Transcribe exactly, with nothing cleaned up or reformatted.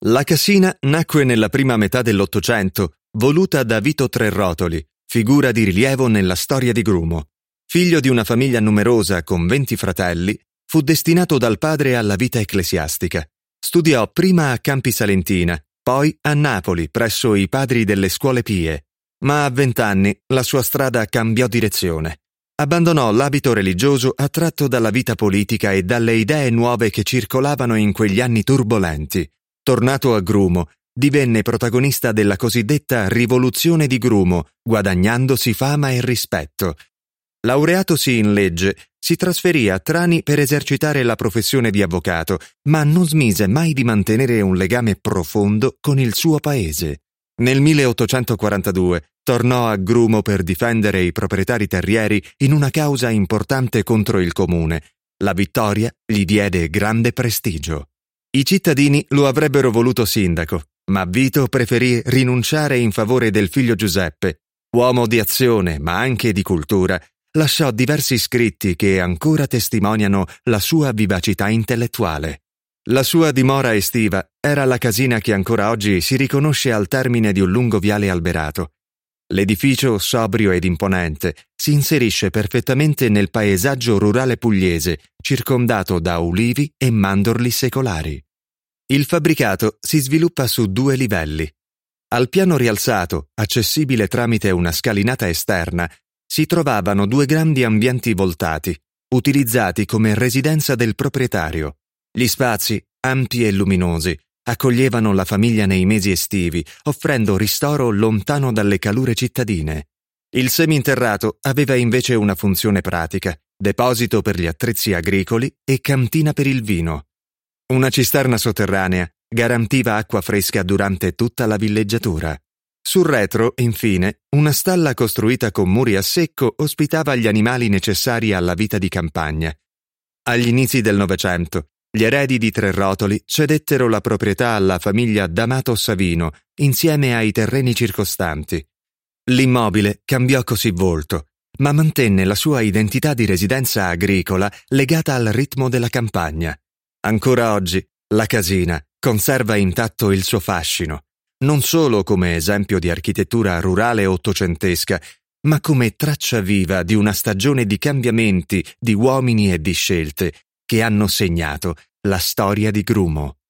La casina nacque nella prima metà dell'Ottocento, voluta da Vito Trerotoli, figura di rilievo nella storia di Grumo. Figlio di una famiglia numerosa con venti fratelli, fu destinato dal padre alla vita ecclesiastica. Studiò prima a Campi Salentina, poi a Napoli presso i padri delle scuole pie, ma a vent'anni la sua strada cambiò direzione. Abbandonò l'abito religioso attratto dalla vita politica e dalle idee nuove che circolavano in quegli anni turbolenti. Tornato a Grumo, divenne protagonista della cosiddetta rivoluzione di Grumo, guadagnandosi fama e rispetto. Laureatosi in legge, si trasferì a Trani per esercitare la professione di avvocato, ma non smise mai di mantenere un legame profondo con il suo paese. Nel milleottocentoquarantadue tornò a Grumo per difendere i proprietari terrieri in una causa importante contro il comune. La vittoria gli diede grande prestigio. I cittadini lo avrebbero voluto sindaco, ma Vito preferì rinunciare in favore del figlio Giuseppe. Uomo di azione, ma anche di cultura, lasciò diversi scritti che ancora testimoniano la sua vivacità intellettuale. La sua dimora estiva era la casina che ancora oggi si riconosce al termine di un lungo viale alberato. L'edificio, sobrio ed imponente, si inserisce perfettamente nel paesaggio rurale pugliese, circondato da ulivi e mandorli secolari. Il fabbricato si sviluppa su due livelli. Al piano rialzato, accessibile tramite una scalinata esterna, si trovavano due grandi ambienti voltati, utilizzati come residenza del proprietario. Gli spazi, ampi e luminosi, accoglievano la famiglia nei mesi estivi, offrendo ristoro lontano dalle calure cittadine. Il seminterrato aveva invece una funzione pratica, deposito per gli attrezzi agricoli e cantina per il vino. Una cisterna sotterranea garantiva acqua fresca durante tutta la villeggiatura. Sul retro, infine, una stalla costruita con muri a secco ospitava gli animali necessari alla vita di campagna. Agli inizi del Novecento, gli eredi di Trerotoli cedettero la proprietà alla famiglia D'Amato Savino insieme ai terreni circostanti. L'immobile cambiò così volto, ma mantenne la sua identità di residenza agricola legata al ritmo della campagna. Ancora oggi, la casina conserva intatto il suo fascino, non solo come esempio di architettura rurale ottocentesca, ma come traccia viva di una stagione di cambiamenti, di uomini e di scelte che hanno segnato la storia di Grumo.